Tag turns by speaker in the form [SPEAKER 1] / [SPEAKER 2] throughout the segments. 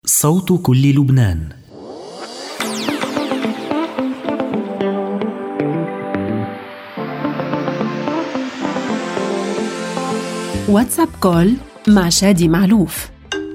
[SPEAKER 1] صوت كل لبنان.
[SPEAKER 2] واتساب كول مع شادي معلوف.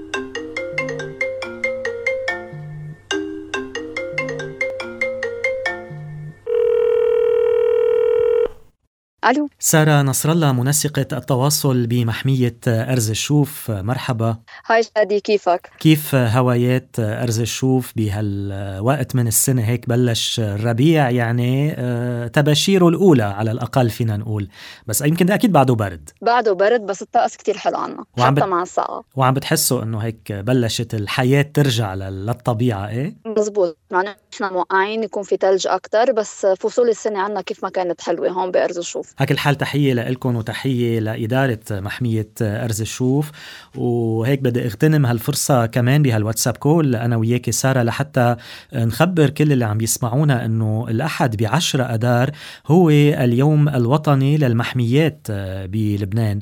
[SPEAKER 3] ألو،
[SPEAKER 1] سارة نصر الله، منسقة التواصل بمحمية أرز الشوف، مرحبا.
[SPEAKER 3] هاي شادي، كيفك؟
[SPEAKER 1] كيف هوايات أرز الشوف بهالوقت من السنة؟ هيك بلش الربيع، يعني تباشيره الأولى على الأقل فينا نقول، بس يمكن أكيد بعده برد
[SPEAKER 3] بس الطقس كتير حلو عنا
[SPEAKER 1] وعم
[SPEAKER 3] حتى مع الساعة.
[SPEAKER 1] وعم بتحسوا إنه هيك بلشت الحياة ترجع للطبيعة؟ إيه
[SPEAKER 3] مزبوط، مع نحن موقعين يكون في تلج أكتر، بس فصول السنة عنا كيف ما كانت حلوة هون بأرز الشوف.
[SPEAKER 1] هاك الحال تحية لإلكم وتحية لإدارة محمية أرز الشوف. وهيك بدي اغتنم هالفرصة كمان بهالواتساب كول أنا وياكي سارة لحتى نخبر كل اللي عم يسمعونا أنه الأحد ب10 أدار هو اليوم الوطني للمحميات بلبنان.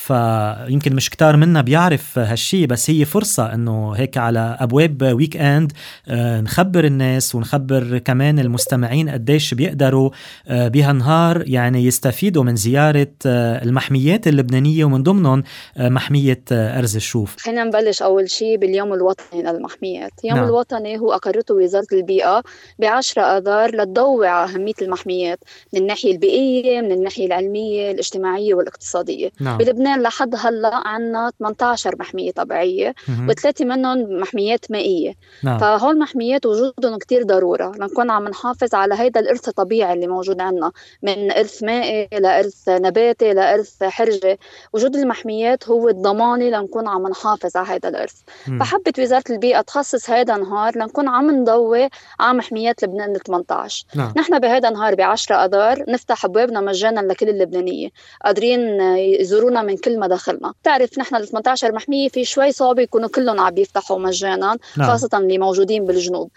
[SPEAKER 1] فيمكن مش كتار منا بيعرف هالشي، بس هي فرصة أنه هيك على أبواب ويك أند نخبر الناس ونخبر كمان المستمعين قديش بيقدروا بهالنهار يعني يستفيدوا من زيارة المحميات اللبنانية، ومن ضمنهم محمية أرز الشوف.
[SPEAKER 3] خلينا نبلش أول شي باليوم الوطني للمحميات. اليوم
[SPEAKER 1] نعم.
[SPEAKER 3] الوطني هو أقرته وزارة البيئة ب10 آذار لتضوي على أهمية المحميات من الناحية البيئية، من الناحية العلمية، الاجتماعية والاقتصادية.
[SPEAKER 1] نعم.
[SPEAKER 3] بلبنان لحد هلأ عنا 18 محمية طبيعية و3 منهم محميات مائية.
[SPEAKER 1] نعم.
[SPEAKER 3] فهول المحميات وجودهم كتير ضرورة لنكون عم نحافظ على هيدا الإرث الطبيعي اللي موجود عنا، من إرث مائي لإرث نباتي لإرث حرجي. وجود المحميات هو الضماني لنكون عم نحافظ على هيدا الإرث. فحبت وزارة البيئة تخصص هيدا نهار لنكون عم نضوي على محميات لبنان 18.
[SPEAKER 1] نعم.
[SPEAKER 3] نحن بهيدا نهار ب10 أذار نفتح أبوابنا مجانا لكل اللبنانية، قادرين يزورونا من كل مداخلنا. تعرف نحن 18 محمية في شوي صعب يكونوا كلهم عم يفتحوا مجانا.
[SPEAKER 1] نعم.
[SPEAKER 3] خاصة اللي موجودين بالجنوب.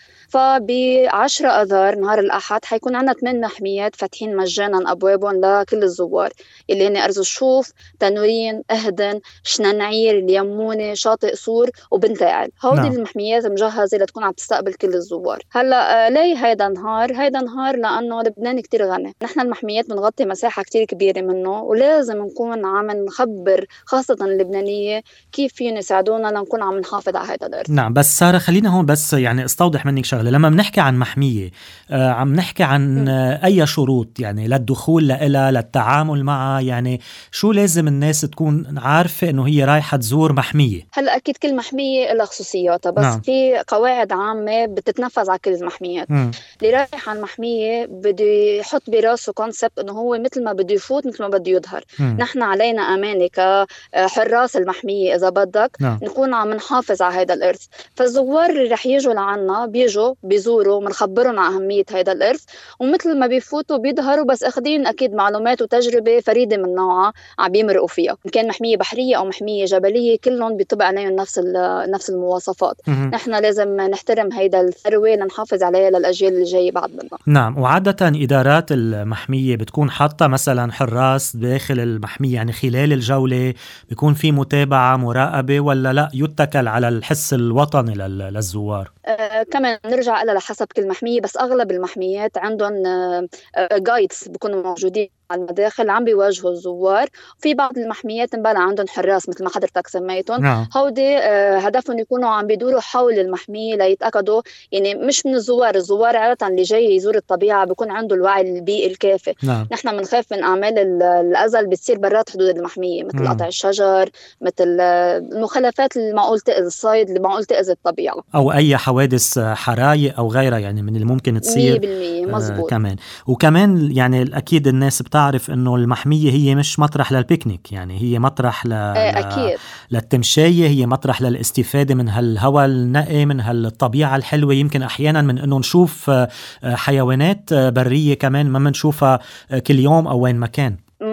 [SPEAKER 3] فب10 أذار نهار الأحد حيكون عنا 8 محميات فاتحين مجانا أبوابهم لكل الزوار، اللي هن أرز الشوف، تنورين، أهدن، شننعير، اليمونة، شاطئ سور، وبنتاعل. هودي
[SPEAKER 1] نعم.
[SPEAKER 3] المحميات مجهزة لتكون عم تستقبل كل الزوار. هلا ليه هيدا نهار لأنه لبنان كتير غني. نحن المحميات بنغطي مساحة كتير كبيرة منه، ولازم نكون عم نخبر خاصة اللبنانية كيف فيهم يساعدونا لنكون عم نحافظ على هيدا الأرض.
[SPEAKER 1] نعم. بس سارة خلينا هون بس يعني استوضح منك شغلة. لما بنحكي عن محمية عم نحكي عن أي شروط يعني للدخول لها، للتعامل معها؟ يعني شو لازم الناس تكون عارفة إنه هي رايحة تزور محمية؟
[SPEAKER 3] هلا أكيد كل محمية لها خصوصياتها، بس
[SPEAKER 1] نعم.
[SPEAKER 3] في قواعد عامة بتتنفذ على كل المحميات. اللي رايح على المحمية بده يحط براسه كونسبت إنه هو مثل ما بده يفوت مثل ما بده يظهر. نحن علينا أمانة كحراس المحمية إذا بدك.
[SPEAKER 1] نعم.
[SPEAKER 3] نكون عم نحافظ على هذا الإرث. فالزوار اللي رح يجوا لعنا بيجوا بيزوروا، منخبرهم عن أهمية هذا الإرث، ومثل ما بيفوتوا بيظهروا بس أخذين أكيد معلومات وتجربة فريدة من نوعها عم بيمرقوا فيها. إن كان محمية بحرية أو محمية جبلية كلهم بيطبق عليهم نفس المواصفات. نحن لازم نحترم هيدا الثروة لنحافظ عليها للأجيال اللي جاية بعد منا.
[SPEAKER 1] نعم. وعادة إدارات المحمية بتكون حاطة مثلا حراس داخل المحمية، يعني خلال الجولة بيكون في متابعة مراقبة، ولا لا يتكل على الحس الوطني للزوار؟
[SPEAKER 3] كمان نرجع إلى لحسب كل محمية، بس أغلب المحميات عندهم جايدز بيكونوا موجودين على المداخل عم بيواجهوا الزوار. في بعض المحميات مبلا عندهم حراس مثل ما حضرتك سميتهم.
[SPEAKER 1] نعم.
[SPEAKER 3] هودي هدفهم يكونوا عم بيدوروا حول المحمية ليتأكدوا، يعني مش من الزوار عادة اللي جاي يزور الطبيعة بيكون عنده الوعي البيئي الكافي.
[SPEAKER 1] نعم.
[SPEAKER 3] نحن بنخاف من أعمال الأذى اللي بتصير برات حدود المحمية، مثل قطع الشجر، مثل المخلفات اللي معقول تأذي الصيد، اللي معقول تأذي الطبيعة،
[SPEAKER 1] أو أي حوادث حرايق أو غيرها يعني من اللي ممكن تصير.
[SPEAKER 3] 100% مزبوط.
[SPEAKER 1] وكمان يعني أكيد الناس بتعرف إنه المحمية هي مش مطرح للبيكنيك، يعني هي مطرح
[SPEAKER 3] أكيد.
[SPEAKER 1] للتمشاية، هي مطرح للاستفادة من هالهواء النقي، من هالطبيعة الحلوة. يمكن أحيانا من إنه نشوف حيوانات برية كمان ما منشوفها كل يوم أو وين مكان.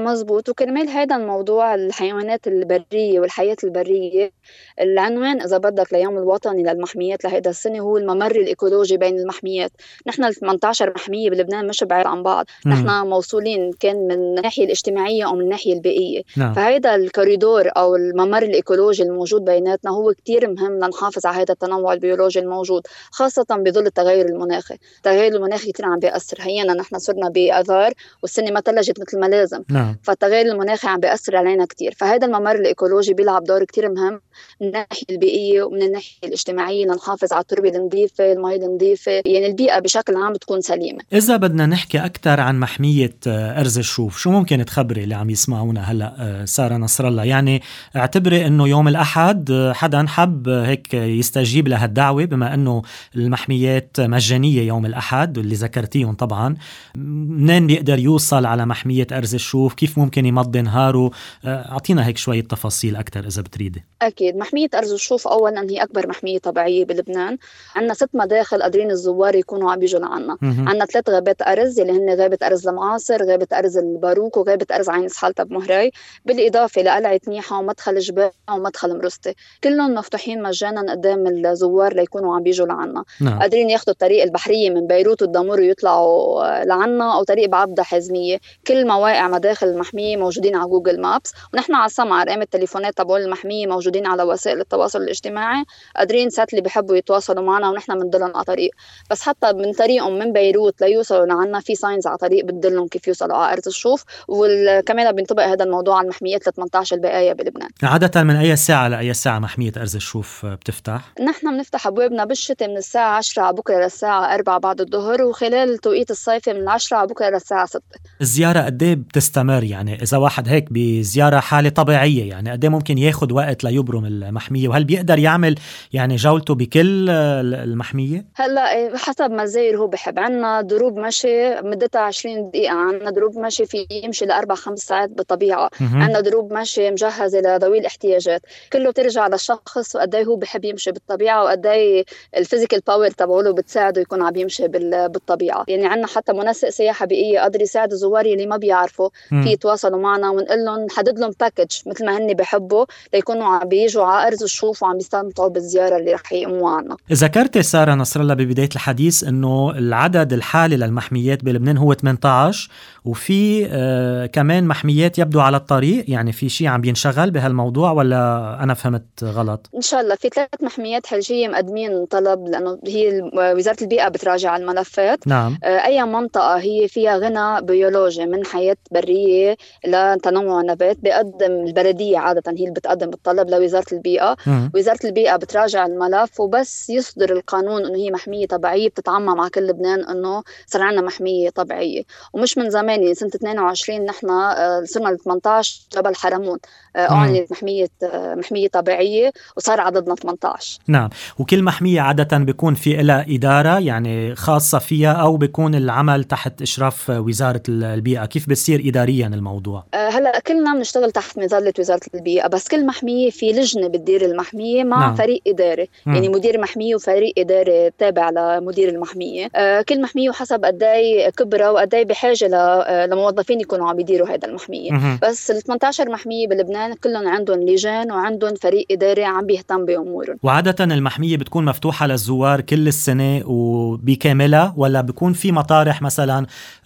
[SPEAKER 3] مزبوط. وكرمال هذا الموضوع الحيوانات البرية والحياة البرية، العنوان إذا بدك ليوم الوطني للمحميات لهذا السنة هو الممر الإيكولوجي بين المحميات. نحن 18 محمية بلبنان مش بعيد عن بعض، نحن موصولين كان من الناحية الاجتماعية أو من الناحية البيئية. فهذا الكوريدور أو الممر الإيكولوجي الموجود بيناتنا هو كتير مهم لنحافظ على هذا التنوع البيولوجي الموجود، خاصة بظل التغير المناخي. التغير المناخي كتير عم بيأثر. هينا نحن صرنا بآذار والسنة ما تلجت مثل ما لازم. فالتغير المناخي عم بيأثر علينا كتير. فهذا الممر الإيكولوجي بيلعب دور كتير مهم من الناحية البيئية ومن الناحية الاجتماعية لنحافظ على التربة النظيفة، المياه النظيفة، يعني البيئة بشكل عام تكون سليمة.
[SPEAKER 1] إذا بدنا نحكي أكثر عن محمية أرز الشوف، شو ممكن تخبري اللي عم يسمعونا هلأ سارة نصر الله؟ يعني اعتبري أنه يوم الأحد حدا حب هيك يستجيب لها الدعوة، بما أنه المحميات مجانية يوم الأحد اللي ذكرتيهم طبعا. منين بيقدر يوصل على محمية أرز الشوف؟ كيف ممكن يمضي نهاره؟ أعطينا هيك شوية تفاصيل أكتر إذا بتريدي.
[SPEAKER 3] أكيد. محمية أرز الشوف أولا هي أكبر محمية طبيعية بلبنان. عندنا 6 مداخل قادرين الزوار يكونوا عم بيجوا لعنا. عندنا 3 غابات أرز اللي هن غابة أرز المعاصر، غابة أرز الباروك، وغابة أرز عين سحالتة بمهراي، بالإضافة لقلعة نيحة ومدخل جبال ومدخل مرستي. كلهم مفتوحين مجانا قدام الزوار ليكونوا عم بيجوا لعنا. قادرين ياخدوا الطريق البحرية من بيروت والدمور ويطلعوا لعنا، أو طريق بعبدة حزمية. كل مواقع مداخل المحمية موجودين على جوجل مابس، ونحن على السمع رقم التليفونات تبعول المحمية موجودين على وسائل التواصل الاجتماعي. قادرين سات اللي بيحبوا يتواصلوا معنا ونحن بندلهم على طريق. بس حتى من طريقهم من بيروت ليوصلوا لعنا في ساينز على طريق بتدلهم كيف يوصلوا على أرز الشوف. وكمان بينطبق هذا الموضوع على المحميات 18 البقايا بلبنان.
[SPEAKER 1] عادة من أي ساعة لأي ساعة محمية أرز الشوف بتفتح؟
[SPEAKER 3] نحن بنفتح أبوابنا بالشتاء من الساعة 10 على بكرة للساعة 4 بعد الظهر، وخلال توقيت الصيف من 10 على بكرة للساعة 6.
[SPEAKER 1] الزيارة قد ايه بتستمر؟ يعني إذا واحد هيك بزيارة حالة طبيعية، يعني قد ايه ممكن ياخد وقت ليبرم المحمية؟ وهل بيقدر يعمل يعني جولته بكل المحمية؟
[SPEAKER 3] هلا حسب ما الزائر هو بحب. عنا دروب مشي مدتها 20 دقيقة، عنا دروب مشي في يمشي ل4-5 ساعات بالطبيعة، عنا دروب مشي مجهزة لذوي الاحتياجات. كله بترجع للشخص وقد ايه هو بحب يمشي بالطبيعة، وقد ايه الفيزيكال باور تبعوله بتساعده يكون عم يمشي بالطبيعة. يعني عنا حتى منسق سياحة بيئية قادر يساعد الزوار اللي ما بيعرفوا في يتواصلوا معنا، ونقول لهم نحدد لهم باكج مثل ما هن بيحبوا ليكونوا عم بيجوا على أرز الشوف وعم يستمتعوا بالزيارة اللي رح يقوموا عنا.
[SPEAKER 1] ذكرت سارة نصر الله ببداية الحديث انه العدد الحالي للمحميات بلبنان هو 18، وفي كمان محميات يبدو على الطريق. يعني في شيء عم بينشغل بهالموضوع ولا أنا فهمت غلط؟
[SPEAKER 3] إن شاء الله في 3 محميات حلجية مقدمين طلب، لأنه هي وزارة البيئة بتراجع الملفات.
[SPEAKER 1] نعم.
[SPEAKER 3] أي منطقة هي فيها غنى بيولوجي من حياة برية لتنوع نبات بيقدم البلدية، عادة هي اللي بتقدم الطلب لوزارة البيئة. وزارة البيئة بتراجع الملف، وبس يصدر القانون إنه هي محمية طبيعية بتتعمم مع كل لبنان إنه صار عنا محمية طبيعية. ومش من زمان، يعني سنة 22 نحن صرنا ل 18 جبل حرمون أعلنت محمية طبيعية وصار عددنا 18.
[SPEAKER 1] نعم. وكل محمية عادة بيكون في لها إدارة يعني خاصة فيها، أو بيكون العمل تحت إشراف وزارة البيئة؟ كيف بتصير إداريا الموضوع؟
[SPEAKER 3] هلأ كلنا بنشتغل تحت مظلة وزارة البيئة، بس كل محمية في لجنة بتدير المحمية مع
[SPEAKER 1] نعم.
[SPEAKER 3] فريق إداري. يعني مدير محمية وفريق إداري تابع لمدير المحمية. كل محمية وحسب قداي كبرى وقداي بحاجة لموظفين يكونوا عم يديروا هذا المحمية. بس ال 18 محمية بلبنان كلهم عندهم لجان وعندهم فريق إداري عم بيهتم بأمورهم.
[SPEAKER 1] وعادة المحمية بتكون مفتوحة للزوار كل السنة وبكاملة، ولا بيكون في مطارح مثلا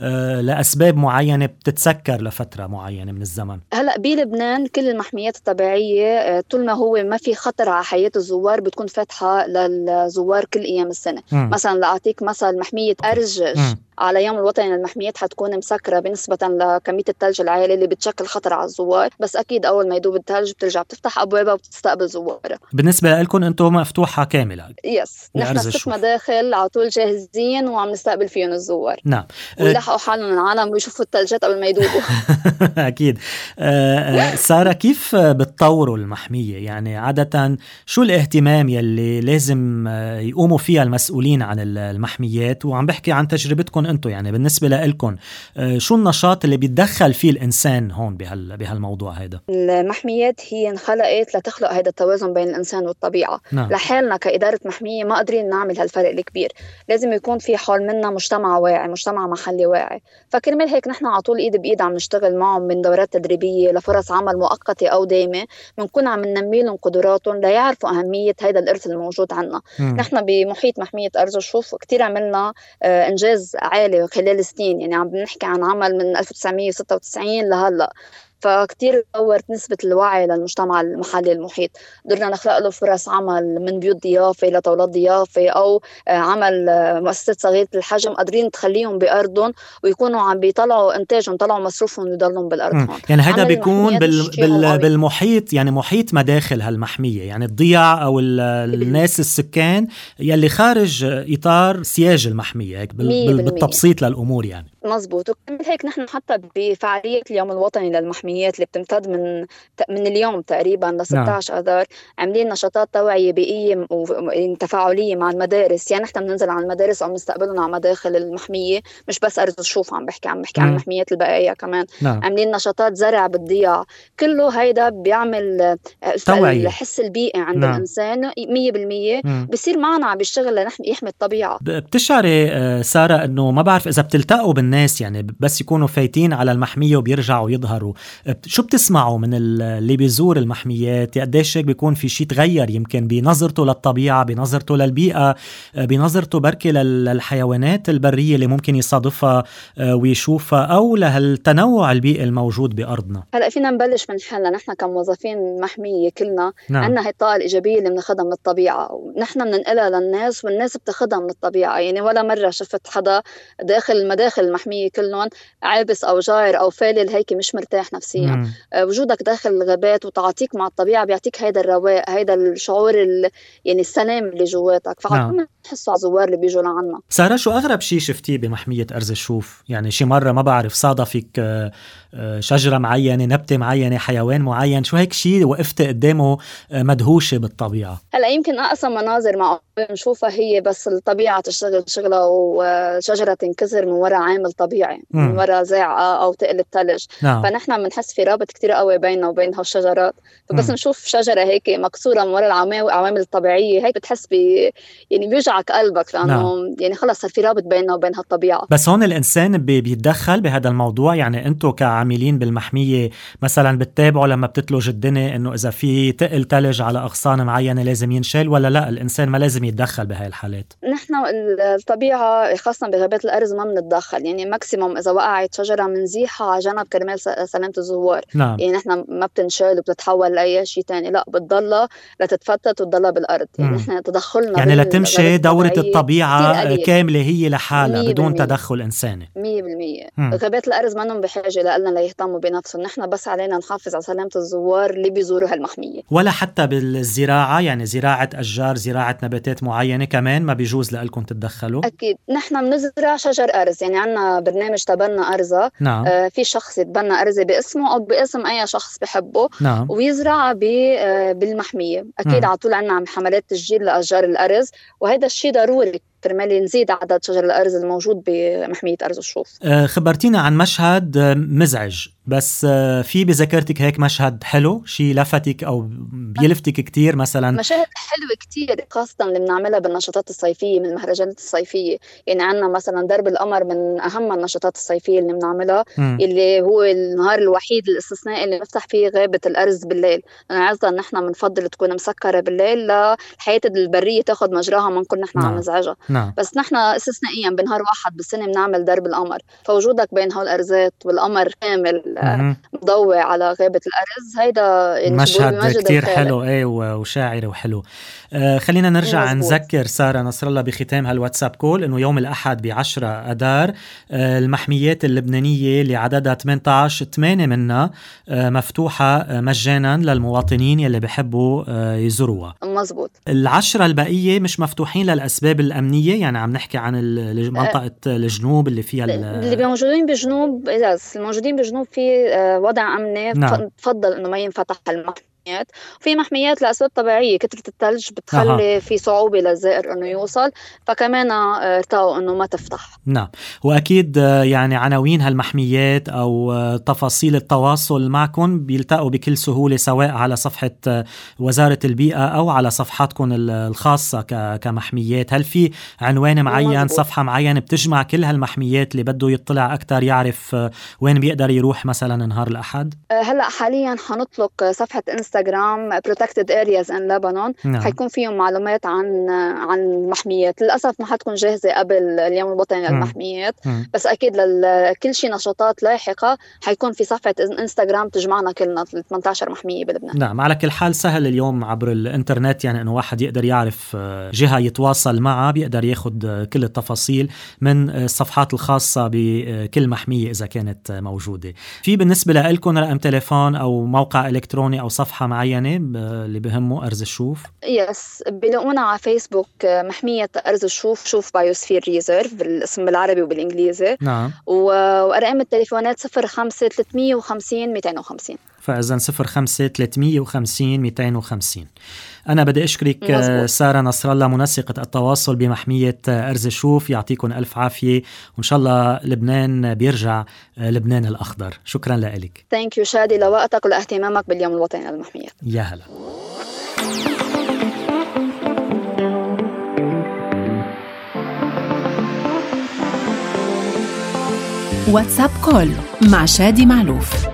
[SPEAKER 1] لأسباب معينة بتتسكر لفترة معينة من الزمن؟
[SPEAKER 3] هلأ بلبنان كل المحميات الطبيعية طول ما هو ما في خطر على حياة الزوار بتكون فاتحة للزوار كل أيام السنة. مثلا لأعطيك مثل محمية أرجج على يوم الوطني للمحميات حتكون مسكرة بالنسبة لكمية الثلج العالي اللي بتشكل خطر على الزوار، بس أكيد أول ما يدوب الثلج بترجع بتفتح أبوابها وبتستقبل زوارها.
[SPEAKER 1] بالنسبة لكم أنتم مفتوحة كاملة؟
[SPEAKER 3] يس، نحن 6 مداخل على طول جاهزين وعم نستقبل فيهم الزوار.
[SPEAKER 1] نعم.
[SPEAKER 3] ويلحقوا حالهم العالم ويشوفوا الثلجات قبل ما يدوبوا.
[SPEAKER 1] أكيد. سارة، كيف بتطوروا المحمية؟ يعني عادة شو الاهتمام يلي لازم يقوموا فيها المسؤولين عن المحميات؟ وعم بحكي عن تجربتكم أنتم يعني بالنسبة لكم شو النشاط اللي بيتدخل فيه الإنسان هون بهالموضوع هذا؟
[SPEAKER 3] المحميات هي انخلقت لتخلق هذا التوازن بين الإنسان والطبيعة.
[SPEAKER 1] نعم.
[SPEAKER 3] لحالنا كإدارة محمية ما قادرين نعمل هالفرق الكبير، لازم يكون في حول منا مجتمع واعي، مجتمع محلي واعي. فكرمال هيك نحن على طول إيد بإيد عم نشتغل معهم من دورات تدريبية لفرص عمل مؤقتة أو دائمة، بنكون عم ننمي لهم قدراتهم ليعرفوا أهمية هذا الإرث الموجود عنا. نحن بمحيط محمية أرز الشوف كتير عملنا إنجاز عالي خلال سنين، يعني عم بنحكي عن عمل من 1996 لهلأ. فكتير تطورت نسبة الوعي للمجتمع المحلي المحيط، قدرنا نخلق له فرص عمل من بيوت ضيافة لطاولات ضيافة أو عمل مؤسسات صغيرة الحجم، قادرين تخليهم بأرضهم ويكونوا عم بيطلعوا إنتاجهم، طلعوا مصروفهم ويضلهم بالأرض هون.
[SPEAKER 1] يعني هذا بيكون بالمحيط، يعني محيط مداخل هالمحمية، يعني الضياع أو الناس السكان يلي خارج إطار سياج المحمية، هيك بالتبسيط للأمور يعني.
[SPEAKER 3] مزبوط. وكمان هيك نحن حتى بفعالية اليوم الوطني للمحميات اللي بتمتد من اليوم تقريبا ل 16 أذار، عاملين نشاطات توعية بيئية وتفاعلية مع المدارس. يعني نحن بننزل على المدارس أو بنستقبلهم على مداخل المحمية، مش بس أرز الشوف عم بحكي عن المحميات البقايا كمان. عاملين نشاطات زرع بالضياع، كله هيدا بيعمل الحس البيئي عند الإنسان 100%. بصير معنا عم بيشتغل يحمي الطبيعة.
[SPEAKER 1] بتشعري سارة أنه ما بعرف إذا بتلتقوا بالناس يعني بس يكونوا فايتين على المحمية وبيرجعوا يظهروا، شو بتسمعوا من اللي بيزور المحميات؟ قديش هيك بيكون في شيء تغير يمكن بنظرته للطبيعة، بنظرته للبيئة، بنظرته بركة للحيوانات البرية اللي ممكن يصادفها ويشوفها، أو لهالتنوع البيئي الموجود بأرضنا؟
[SPEAKER 3] هلأ فينا نبلش من حالنا نحن كموظفين محمية كلنا. عنا هاي الطاقة الإيجابية اللي بناخدها من الطبيعة ونحن بننقلها للناس والناس بتاخدها من الطبيعة. يعني ولا مرة شفت حدا داخل المداخل المحمية كلهم عابس أو جائر أو فالل هيك مش مرتاح نفسيا. وجودك داخل الغابات وتعاطيك مع الطبيعة بيعطيك هيدا الرواق، هيدا الشعور يعني السلام اللي جواتك. فعطونا نحسوا على الزوار اللي بيجوا لعنا.
[SPEAKER 1] سارة، شو أغرب شيء شفتيه بمحمية أرز الشوف؟ يعني شي مرة ما بعرف صادفك شجرة معينة، نبتة معينة، حيوان معين، شو هيك شيء وقفت قدامه مدهوشة بالطبيعة؟
[SPEAKER 3] هلا يمكن أقصى مناظر مع نشوفها هي بس الطبيعة تشتغل شغلة وشجرة تنكسر من وراء عامل طبيعي، من وراء زاعقة أو تقل الثلج. فنحن بنحس في رابط كتير قوي بيننا وبين هالشجرات. فبس نشوف شجرة هيك مكسورة من وراء العوامل الطبيعية هيك بتحس يعني بيوجعك قلبك، لأنه يعني خلص صار في رابط بيننا وبين هالطبيعة.
[SPEAKER 1] بس هون الإنسان بيتدخل بهذا الموضوع؟ يعني أنتوا كعاملين بالمحمية مثلا بتتابعوا لما بتتلج الدنيا إنه إذا في تقل ثلج على أغصان معينة لازم ينشال، ولا لا الإنسان ما لازم يتدخل بهاي الحالات؟
[SPEAKER 3] نحن الطبيعة خاصة بغابات الأرز ما بنتدخل. يعني ماكسيموم إذا وقعت شجرة منزيحها على جنب كرمال سلامة الزوار. يعني نحن ما بتنشال وبتتحول لأي شيء تاني، لا بتضلها لتتفتت وتضلها بالأرض. يعني نحن تدخلنا
[SPEAKER 1] يعني لتمشي دورة الطبيعة كاملة هي لحالها بدون تدخل إنساني
[SPEAKER 3] 100%. غابات الأرز منهم بحاجة لنا ليهتموا بنفسهم، نحن بس علينا نحافظ على سلامة الزوار اللي بيزوروا هالمحمية.
[SPEAKER 1] ولا حتى بالزراعة، يعني زراعة أشجار، زراعة نباتات معينة كمان ما بيجوز لألكم تتدخلوا؟
[SPEAKER 3] أكيد نحن بنزرع شجر أرز، يعني عنا برنامج تبنى أرزة. في شخص يتبنى أرزة باسمه أو باسم أي شخص بحبه. ويزرع بالمحمية. أكيد على طول عنا حملات تسجيل لأشجار الأرز، وهذا الشيء ضروري كرمال نزيد عدد شجر الأرز الموجود بمحمية أرز الشوف.
[SPEAKER 1] خبرتينا عن مشهد مزعج، بس في بذاكرتك هيك مشهد حلو، شيء لفتك أو بيلفتك كتير مثلا؟
[SPEAKER 3] مشاهد حلوة كتير، خاصة اللي بنعملها بالنشاطات الصيفية، من المهرجانات الصيفية. يعني عنا مثلا درب القمر من أهم النشاطات الصيفية اللي بنعملها، اللي هو النهار الوحيد الاستثنائي اللي نفتح فيه غابة الأرز بالليل. أنا عايزة إن احنا بنفضل تكون مسكرة بالليل للحياة البرية تاخد مجراها، ما نكون نحن عم نزعجها. بس نحن استثنائيا بنهار واحد بالسنة بنعمل درب القمر. فوجودك بين هالأرزات والقمر كامل مضوي على غابة الأرز، هيدا يعني
[SPEAKER 1] مشهد كتير حلو وشاعري وحلو. خلينا نرجع نذكر سارة نصر الله بختام هالواتساب كول إنه يوم الأحد ب10 أذار المحميات اللبنانية اللي عددها 18 8 منها مفتوحة مجانا للمواطنين يلي بيحبوا يزوروها.
[SPEAKER 3] مزبوط.
[SPEAKER 1] 10 البقية مش مفتوحين للأسباب الأمنية، يعني عم نحكي عن منطقة الجنوب اللي فيها
[SPEAKER 3] اللي موجودين بجنوب. الموجودين بجنوب في وضع أمني. تفضل إنه ما ينفتح المحمية في محميات لأسباب طبيعية، كترة الثلج بتخلي في صعوبة للزائر إنه يوصل، فكمان ارتقوا إنه ما تفتح.
[SPEAKER 1] نعم، وأكيد يعني عناوين هالمحميات أو تفاصيل التواصل معكم بيلتقوا بكل سهولة سواء على صفحة وزارة البيئة أو على صفحاتكم الخاصة كمحميات. هل في عنوان معين،
[SPEAKER 3] مزبوط.
[SPEAKER 1] صفحة معينة بتجمع كل هالمحميات اللي بده يطلع أكتر يعرف وين بيقدر يروح مثلا نهار الأحد؟
[SPEAKER 3] هلأ حاليا حنطلق صفحة انستغرام Protected Areas in Lebanon.
[SPEAKER 1] نعم.
[SPEAKER 3] حيكون فيهم معلومات عن المحميات. للأسف ما حتكون جاهزة قبل اليوم الوطني للمحميات، بس أكيد كل شيء نشاطات لاحقة حيكون في صفحة انستغرام تجمعنا كلنا 18 محمية بلبنان.
[SPEAKER 1] نعم، على كل حال سهل اليوم عبر الانترنت، يعني انه واحد يقدر يعرف جهة يتواصل معها، بيقدر ياخد كل التفاصيل من الصفحات الخاصة بكل محمية إذا كانت موجودة. في بالنسبة لكم رقم تليفون أو موقع إلكتروني أو صفحة معينة اللي بهمه أرز الشوف؟
[SPEAKER 3] يس، بيلاقونا على فيسبوك محمية أرز الشوف، شوف بايوسفير ريزيرف بالاسم بالعربي وبالإنجليزي.
[SPEAKER 1] نعم.
[SPEAKER 3] وأرقام التليفونات 05 350 250.
[SPEAKER 1] فإذن 05 350 250. أنا بدي أشكرك
[SPEAKER 3] مزبوط.
[SPEAKER 1] سارة نصر الله، منسقة التواصل بمحمية أرز الشوف. يعطيكم ألف عافية، وإن شاء الله لبنان بيرجع لبنان الأخضر. شكرا لك.
[SPEAKER 3] ثانك يو شادي لوقتك ولاهتمامك باليوم الوطني للمحميات.
[SPEAKER 1] يا هلا.
[SPEAKER 2] واتساب كول مع شادي معلوف.